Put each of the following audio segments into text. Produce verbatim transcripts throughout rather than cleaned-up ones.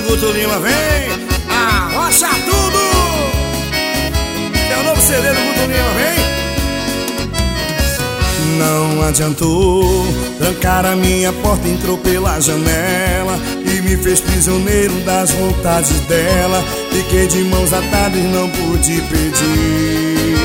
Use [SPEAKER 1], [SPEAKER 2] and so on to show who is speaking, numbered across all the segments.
[SPEAKER 1] Guto Lima, vem! Arrocha tudo! É o novo C D do Guto Lima, vem! Não adiantou, trancar a minha porta, entrou pela janela e me fez prisioneiro das vontades dela. Fiquei de mãos atadas e não pude pedir.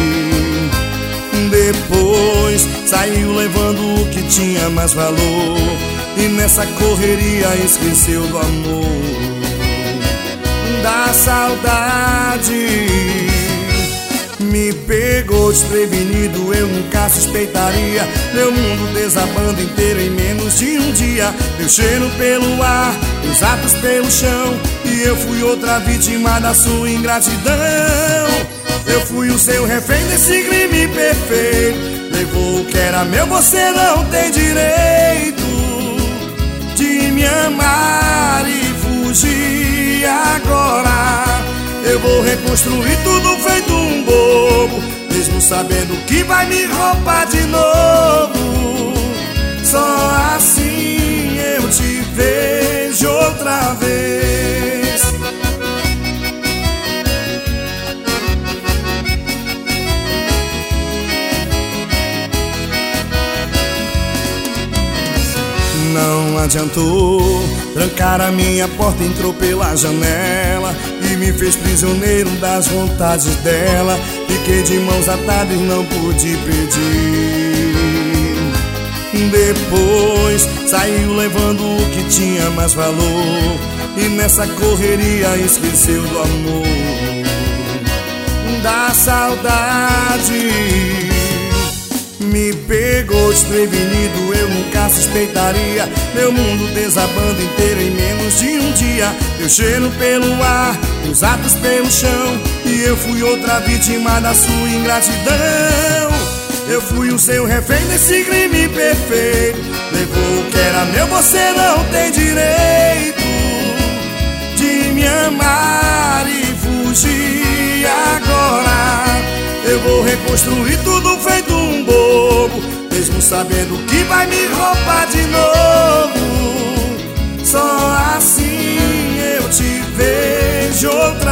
[SPEAKER 1] Depois saiu levando o que tinha mais valor e nessa correria esqueceu do amor, da saudade. Me pegou desprevenido, eu nunca suspeitaria. Meu mundo desabando inteiro em menos de um dia. Meu cheiro pelo ar, meus atos pelo chão, e eu fui outra vítima da sua ingratidão. Eu fui o seu refém desse crime perfeito. Levou o que era meu, você não tem direito de me amar e fugir agora. Eu vou reconstruir tudo feito um bobo, mesmo sabendo que vai me roubar de novo. Só assim eu te vejo outra vez. Não adiantou, trancar a minha porta, entrou pela janela e me fez prisioneiro das vontades dela. Fiquei de mãos atadas e não pude pedir. Depois saiu levando o que tinha mais valor e nessa correria esqueceu do amor, da saudade. Me pegou desprevenido, eu nunca suspeitaria. Meu mundo desabando inteiro em menos de um dia. Meu cheiro pelo ar, meus atos pelo chão, e eu fui outra vítima da sua ingratidão. Eu fui o seu refém desse crime perfeito. Levou o que era meu, você não tem direito de me amar e fugir agora. Eu vou reconstruir tudo feito um bobo, mesmo sabendo que vai me roubar de novo. Só assim eu te vejo outra